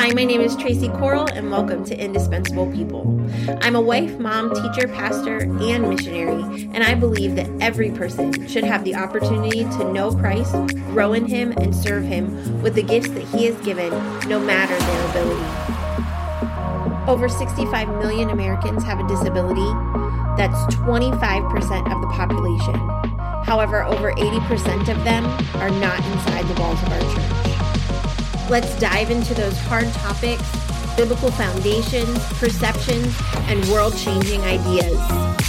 Hi, my name is Tracy Coral, and welcome to Indispensable People. I'm a wife, mom, teacher, pastor, and missionary, and I believe that every person should have the opportunity to know Christ, grow in Him, and serve Him with the gifts that He has given, no matter their ability. Over 65 million Americans have a disability. That's 25% of the population. However, over 80% of them are not inside the walls of our church. Let's dive into those hard topics, biblical foundations, perceptions, and world-changing ideas.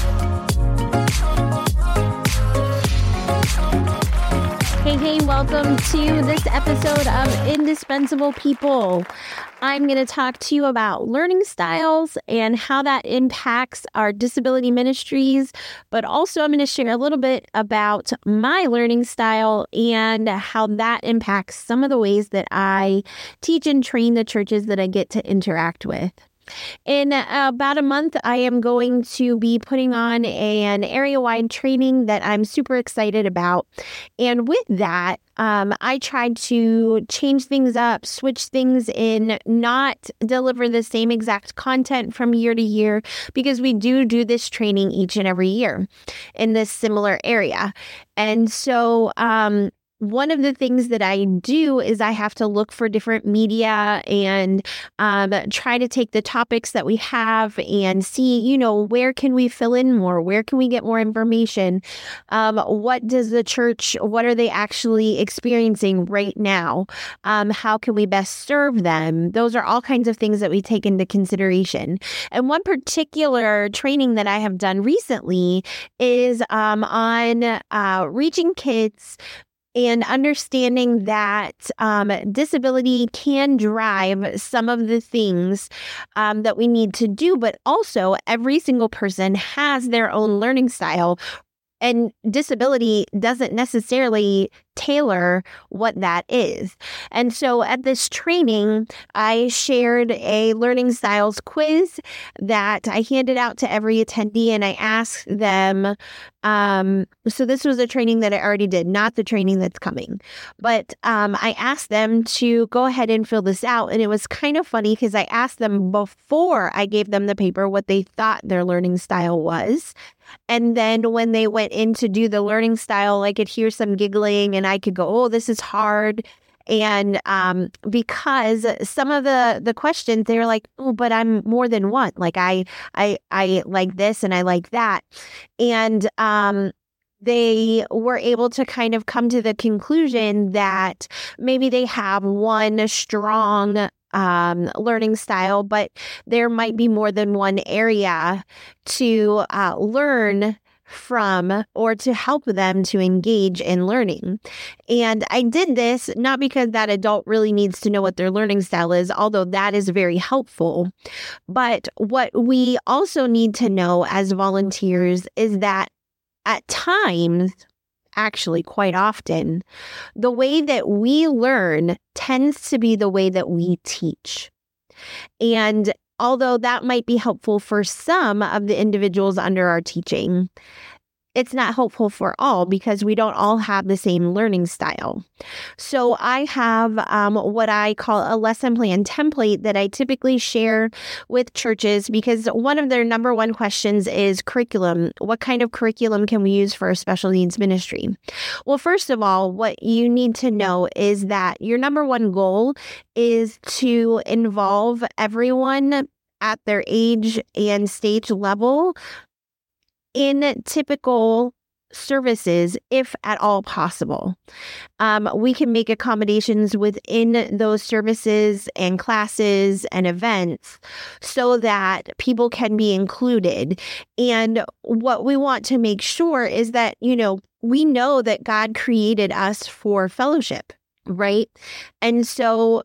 Hey, welcome to this episode of Indispensable People. I'm going to talk to you about learning styles and how that impacts our disability ministries, but also I'm going to share a little bit about my learning style and how that impacts some of the ways that I teach and train the churches that I get to interact with. In about a month, I am going to be putting on an area-wide training that I'm super excited about. And with that, I tried to change things up, switch things in, not deliver the same exact content from year to year, because we do this training each and every year in this similar area. And so, one of the things that I do is I have to look for different media and try to take the topics that we have and see, where can we fill in more? Where can we get more information? What are they actually experiencing right now? How can we best serve them? Those are all kinds of things that we take into consideration. And one particular training that I have done recently is on reaching kids and understanding that disability can drive some of the things that we need to do, but also every single person has their own learning style, and disability doesn't necessarily tailor what that is. And so at this training, I shared a learning styles quiz that I handed out to every attendee, and I asked them, so this was a training that I already did, not the training that's coming, but I asked them to go ahead and fill this out. And it was kind of funny because I asked them before I gave them the paper what they thought their learning style was. And then when they went in to do the learning style, I could hear some giggling and I could go, oh, this is hard. And because some of the questions, they were like, oh, but I'm more than one. Like I like this and I like that. And they were able to kind of come to the conclusion that maybe they have one strong learning style, but there might be more than one area to learn from or to help them to engage in learning. And I did this not because that adult really needs to know what their learning style is, although that is very helpful. But what we also need to know as volunteers is that at times, actually quite often, the way that we learn tends to be the way that we teach. And although that might be helpful for some of the individuals under our teaching, it's not helpful for all because we don't all have the same learning style. So I have what I call a lesson plan template that I typically share with churches because one of their number one questions is curriculum. What kind of curriculum can we use for a special needs ministry? Well, first of all, what you need to know is that your number one goal is to involve everyone at their age and stage level in typical services, if at all possible. We can make accommodations within those services and classes and events so that people can be included. And what we want to make sure is that, we know that God created us for fellowship, right? And so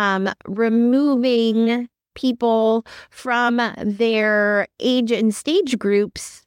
removing people from their age and stage groups,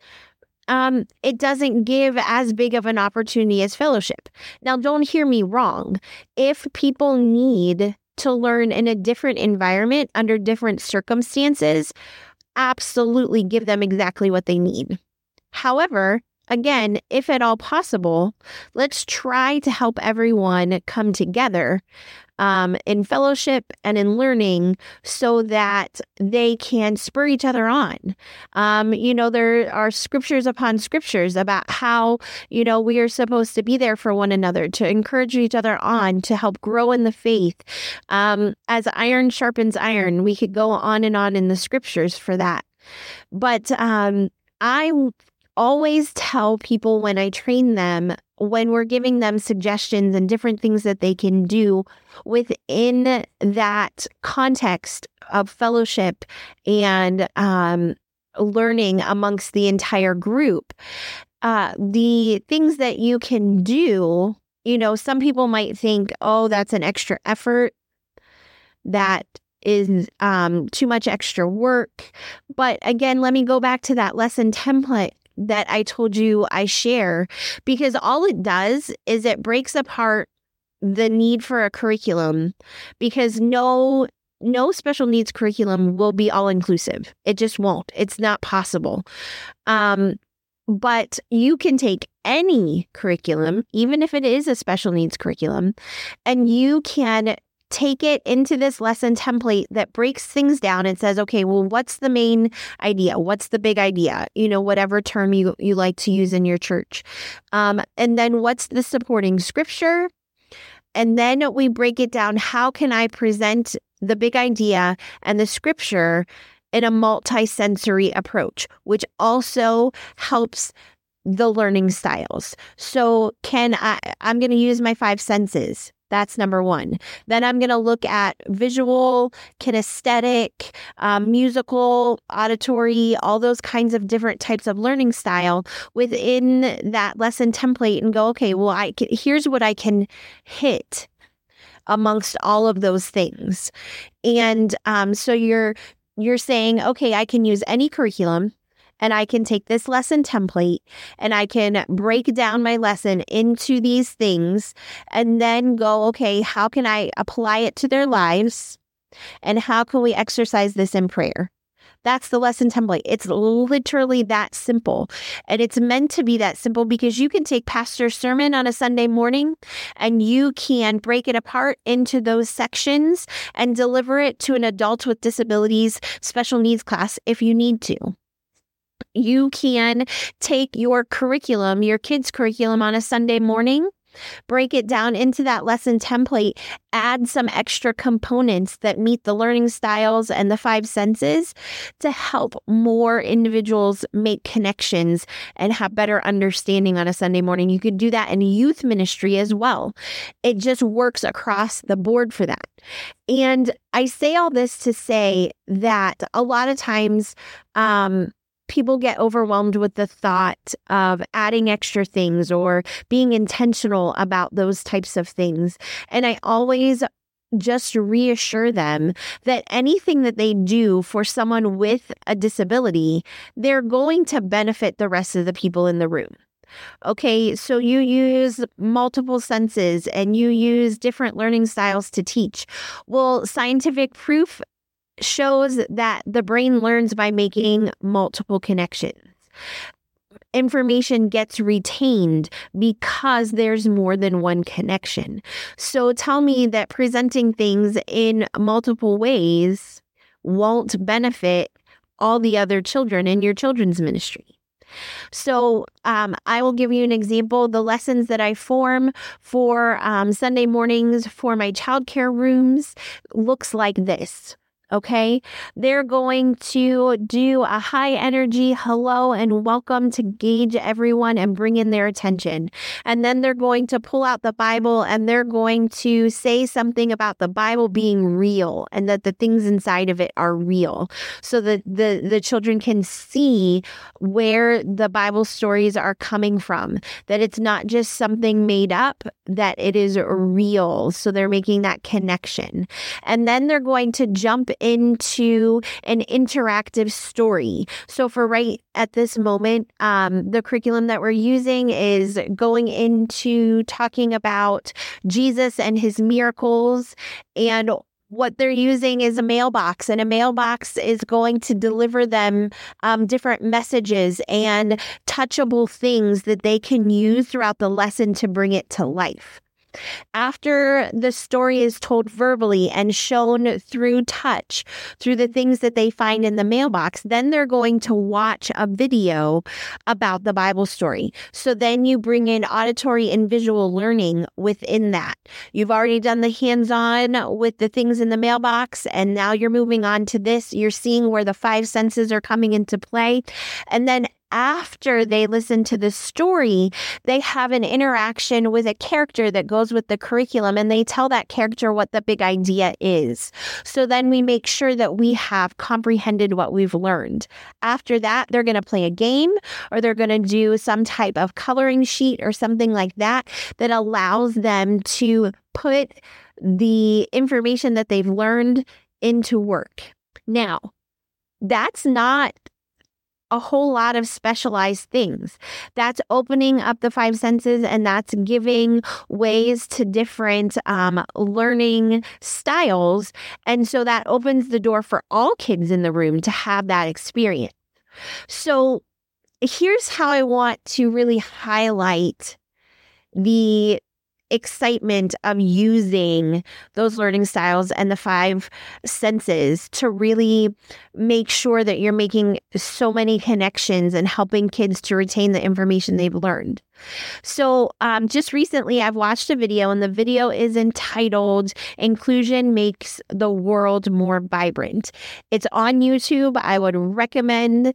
it doesn't give as big of an opportunity as fellowship. Now, don't hear me wrong. If people need to learn in a different environment under different circumstances, absolutely give them exactly what they need. However, again, if at all possible, let's try to help everyone come together in fellowship and in learning so that they can spur each other on. There are scriptures upon scriptures about how, we are supposed to be there for one another, to encourage each other on, to help grow in the faith. As iron sharpens iron, we could go on in the scriptures for that. But I always tell people when I train them, when we're giving them suggestions and different things that they can do within that context of fellowship and learning amongst the entire group, the things that you can do, some people might think, oh, that's an extra effort. That is too much extra work. But again, let me go back to that lesson template that I told you I share, because all it does is it breaks apart the need for a curriculum, because no special needs curriculum will be all inclusive. It just won't. It's not possible. But you can take any curriculum, even if it is a special needs curriculum, and you can take it into this lesson template that breaks things down and says, okay, well, what's the main idea? What's the big idea? Whatever term you like to use in your church. And then what's the supporting scripture? And then we break it down. How can I present the big idea and the scripture in a multi-sensory approach, which also helps the learning styles? So I'm going to use my 5 senses. That's number one. Then I'm going to look at visual, kinesthetic, musical, auditory, all those kinds of different types of learning style within that lesson template and go, okay, well, here's what I can hit amongst all of those things. And so you're saying, okay, I can use any curriculum, and I can take this lesson template and I can break down my lesson into these things and then go, okay, how can I apply it to their lives? And how can we exercise this in prayer? That's the lesson template. It's literally that simple. And it's meant to be that simple because you can take pastor's sermon on a Sunday morning and you can break it apart into those sections and deliver it to an adult with disabilities special needs class if you need to. You can take your curriculum, your kids' curriculum on a Sunday morning, break it down into that lesson template, add some extra components that meet the learning styles and the 5 senses to help more individuals make connections and have better understanding on a Sunday morning. You can do that in youth ministry as well. It just works across the board for that. And I say all this to say that a lot of times, people get overwhelmed with the thought of adding extra things or being intentional about those types of things. And I always just reassure them that anything that they do for someone with a disability, they're going to benefit the rest of the people in the room. Okay, so you use multiple senses and you use different learning styles to teach. Well, scientific proof shows that the brain learns by making multiple connections. Information gets retained because there's more than one connection. So tell me that presenting things in multiple ways won't benefit all the other children in your children's ministry. So I will give you an example. The lessons that I form for Sunday mornings for my childcare rooms looks like this. Okay, they're going to do a high energy hello and welcome to gauge everyone and bring in their attention. And then they're going to pull out the Bible and they're going to say something about the Bible being real and that the things inside of it are real so that the children can see where the Bible stories are coming from, that it's not just something made up, that it is real. So they're making that connection. And then they're going to jump into an interactive story. So for right at this moment, the curriculum that we're using is going into talking about Jesus and his miracles and what they're using is a mailbox, and a mailbox is going to deliver them different messages and touchable things that they can use throughout the lesson to bring it to life. After the story is told verbally and shown through touch, through the things that they find in the mailbox, then they're going to watch a video about the Bible story. So then you bring in auditory and visual learning within that. You've already done the hands-on with the things in the mailbox, and now you're moving on to this. You're seeing where the 5 senses are coming into play. And then after they listen to the story, they have an interaction with a character that goes with the curriculum, and they tell that character what the big idea is. So then we make sure that we have comprehended what we've learned. After that, they're going to play a game, or they're going to do some type of coloring sheet or something like that that allows them to put the information that they've learned into work. Now, that's not a whole lot of specialized things. That's opening up the 5 senses, and that's giving ways to different learning styles. And so that opens the door for all kids in the room to have that experience. So here's how I want to really highlight the excitement of using those learning styles and the 5 senses to really make sure that you're making so many connections and helping kids to retain the information they've learned. So just recently, I've watched a video, and the video is entitled Inclusion Makes the World More Vibrant. It's on YouTube. I would recommend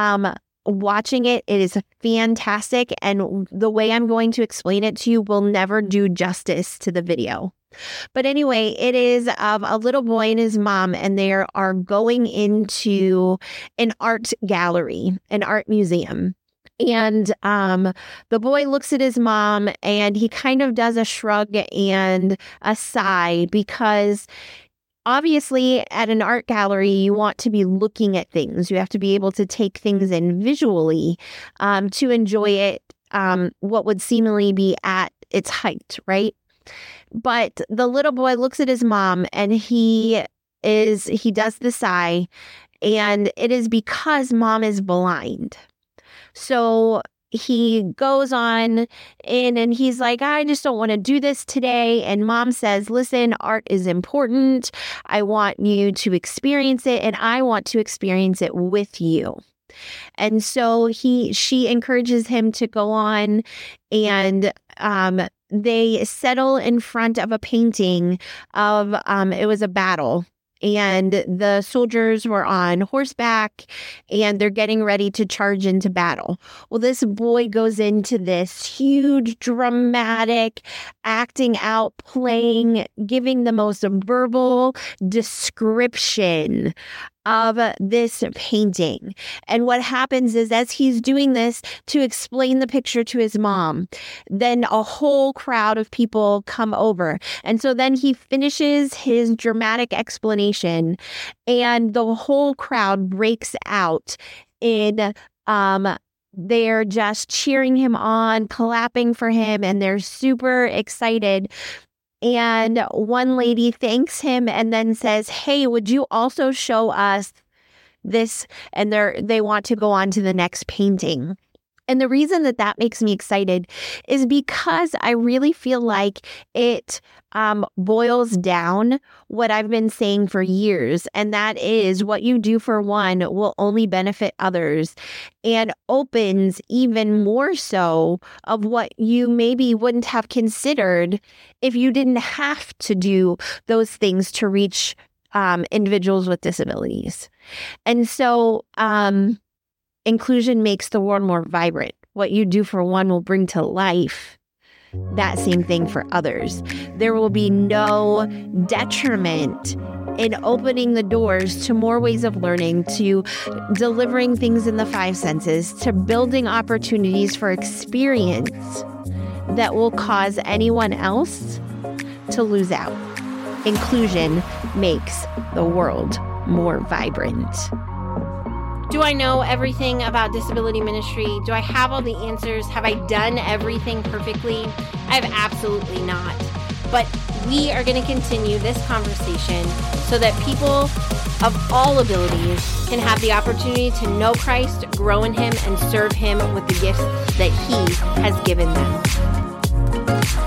watching it. It is fantastic, and the way I'm going to explain it to you will never do justice to the video. But anyway, it is of a little boy and his mom, and they are going into an art gallery, an art museum. And the boy looks at his mom, and he kind of does a shrug and a sigh, because obviously, at an art gallery, you want to be looking at things. You have to be able to take things in visually to enjoy it, what would seemingly be at its height, right? But the little boy looks at his mom, and he does the sigh, and it is because mom is blind. So he goes on in and he's like, I just don't want to do this today. And mom says, listen, art is important. I want you to experience it, and I want to experience it with you. And so she encourages him to go on, and they settle in front of a painting of, it was a battle. And the soldiers were on horseback, and they're getting ready to charge into battle. Well, this boy goes into this huge, dramatic, acting out, playing, giving the most verbal description of this painting. And what happens is, as he's doing this to explain the picture to his mom, then a whole crowd of people come over. And so then he finishes his dramatic explanation, and the whole crowd breaks out in they're just cheering him on, clapping for him, and they're super excited. And one lady thanks him and then says, hey, would you also show us this? And they want to go on to the next painting. And the reason that makes me excited is because I really feel like it boils down what I've been saying for years. And that is, what you do for one will only benefit others, and opens even more so of what you maybe wouldn't have considered if you didn't have to do those things to reach individuals with disabilities. And so inclusion makes the world more vibrant. What you do for one will bring to life that same thing for others. There will be no detriment in opening the doors to more ways of learning, to delivering things in the 5 senses, to building opportunities for experience that will cause anyone else to lose out. Inclusion makes the world more vibrant. Do I know everything about disability ministry? Do I have all the answers? Have I done everything perfectly? I have absolutely not. But we are going to continue this conversation so that people of all abilities can have the opportunity to know Christ, grow in Him, and serve Him with the gifts that He has given them.